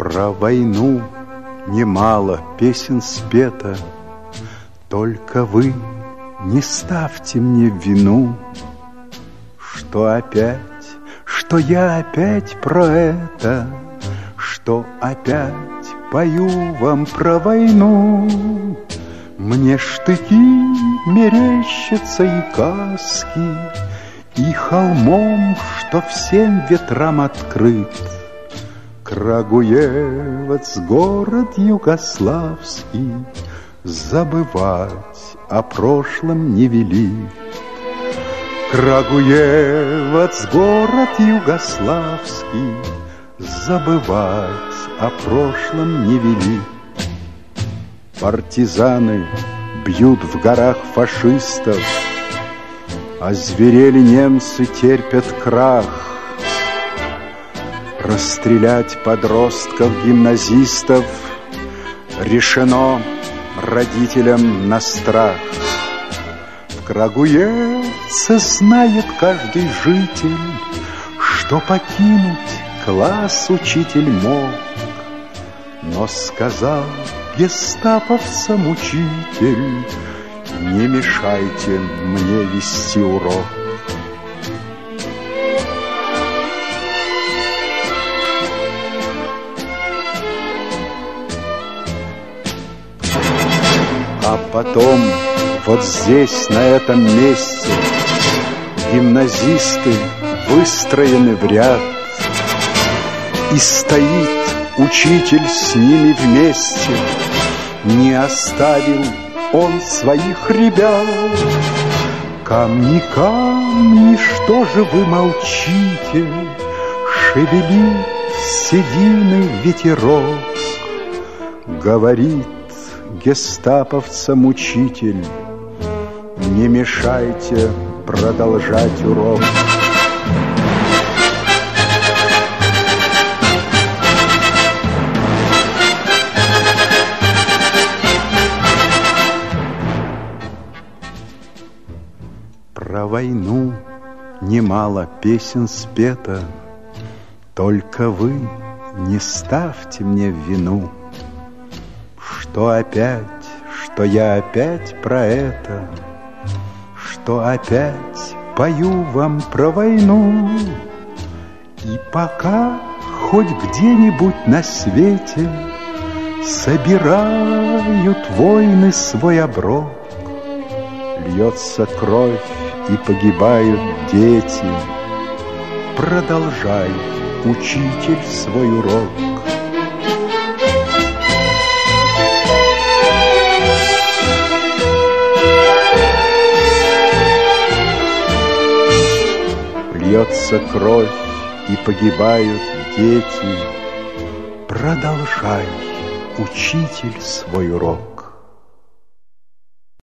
Про войну немало песен спето, только вы не ставьте мне в вину, что я опять про это, что опять пою вам про войну. Мне штыки мерещатся и каски, и холмом, что всем ветрам открыт, Крагуевац, город югославский, забывать о прошлом не велит. Крагуевац, город югославский, забывать о прошлом не велит. Партизаны бьют в горах фашистов, озверели немцы, терпят крах. Расстрелять подростков-гимназистов решено родителям на страх. В Крагуевце знает каждый житель, что покинуть класс учитель мог, но сказал гестаповцам учитель: не мешайте мне вести урок. А потом вот здесь, на этом месте, гимназисты выстроены в ряд, и стоит учитель с ними вместе. Не оставил он своих ребят. Камни, камни, что же вы молчите? Шевелит седины ветерок. Говорит гестаповцам учитель: не мешайте продолжать урок. Про войну немало песен спето, только вы не ставьте мне в вину, что я опять про это, что опять пою вам про войну. И пока хоть где-нибудь на свете собирают войны свой оброк, льется кровь и погибают дети, продолжай, учитель, свой урок. Льется кровь и погибают дети, продолжай, учитель, свой урок.